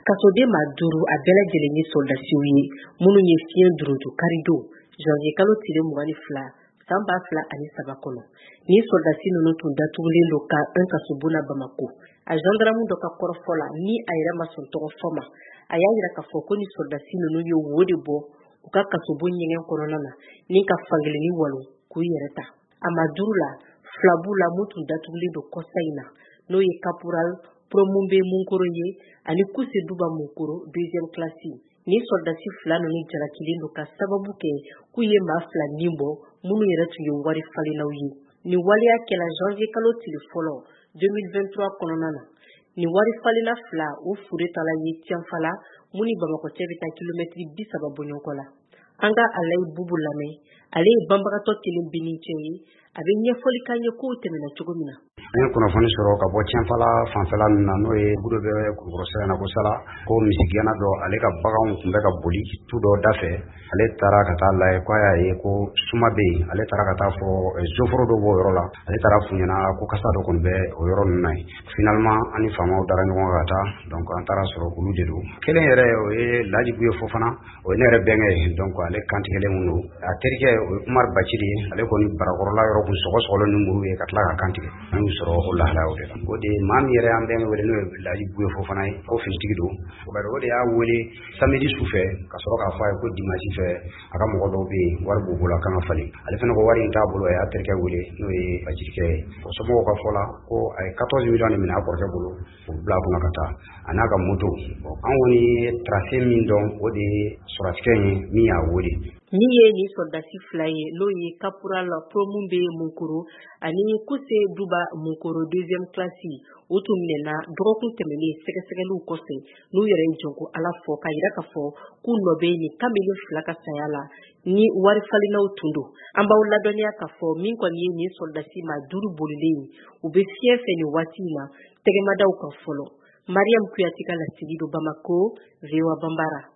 Kasoden maa 5 a bɛɛ lajɛlen ye soldasiw ye minnu ye fiɲɛ duruju karido janvier kalo tile 22 san 2023 kɔnɔ. Ni soldasi ninnu tun datugulen don ka un kasobo la Bamako. A gendarme dɔ ka kɔrɔfɔ la ni a yɛrɛ ma sɔn tɔgɔ fɔ ma. A y'a yira k'a fɔ ko ni soldasi ninnu ye wo de bɔ u ka kasobo ɲɛgɛn kɔnɔna na ni ka fankelen walo k'u yɛrɛ ta. A ma 5 la filabu la mun tun datugulen don kɔsa in na n'o ye caporal Promumbe Munkoro ye ani Kuse Duba Munkoro 2e classe. Ni soldasi fila ninnu jalakilen don ka sababu kɛ k'u ye maa fila nin bɔ minnu yɛrɛ tun ye wari falennaw ye. Ni waleya kɛla janvier kalo tile fɔlɔ 2023 kɔnɔna na. Ni wari falenna fila o fure tala ye Tianfala mun ni Bamako cɛ bɛ taa kilomɛtiri 30 bɔɲɔgɔnkɔ la. An ka Alayi Bubu lamɛn, ale ye banbagatɔ kelen binin cɛ ye, a bɛ ɲɛfɔli k'an ye kow tɛmɛna cogo min na. An ye kunnafoni sɔrɔ ka bɔ Tianfala fanfɛla ninnu na n'o ye gudo bɛ Kulukɔrɔ na ko Sala ko misigɛnna dɔ ale ka baganw tun bɛ ka boli tu dɔ dafɛ. Ale taara ka taa lajɛ ko a y'a ye ko suma bɛ yen. Ale taara ka taa fɔ zoforo dɔ b'o yɔrɔ la. Ale taara f'u ɲɛna ko kasa dɔ kɔni bɛ o yɔrɔ ninnu na yen. Finalement an ni faamaw dara ɲɔgɔn kan ka taa donc an taara sɔrɔ olu de don. Kelen yɛrɛ o ye Laji Buye Fofana o ye ne yɛrɛ bɛnkɛ ye donc ale kantigɛlen mun don. A terikɛ o ye Umar Baciri ye ale kɔni barakɔrɔla yɔrɔ kun sɔgɔsɔgɔlen ni muru ye ka tila ka kantigɛ. An y'u sɔrɔ o lahalaw de la. O de maa min yɛrɛ an bɛnkɛ wele n'o ye Laji Buye Fofana ye ko finitigi don. O de y'a wele samedi su fɛ ka sɔrɔ k'a fɔ a ye ko dimanche fɛ a ka mɔgɔ dɔw bɛ yen wari b'u bolo a kan ka falen. Ale fana ko wari in t'a bolo a y'a terikɛ wele n'o ye Bacirikɛ ye. O somɔgɔw ka fɔ la ko a ye 14 millions de minɛ a kɔrɔkɛ bolo o bila kunna ka taa a n'a ka moto. An kɔni ye tracé min dɔn o de ye sɔrɔsikɛ ye min y'a wele. Ni ye ni soldasi fila ye n'o ye caporal Promumbe Munkoro ani Kuse Duba Munkoro 2e classe o tun minɛna dɔgɔkun tɛmɛnen sɛgɛsɛgɛliw kɔfɛ n'u yɛrɛ ye jɔnko Ala fɔ ka yira k'a fɔ k'u nɔ bɛ ni kamalen fila ka saya la ni wari falennaw tun don. An b'aw ladɔnniya k'a fɔ min kɔni ye ni soldasi maa 5 bolilen ye u bɛ fiɲɛ fɛ ni waati in na tɛgɛmadaw kan fɔlɔ. Mariam Kuyate ka lasigi do Bamako, VOA Bambara.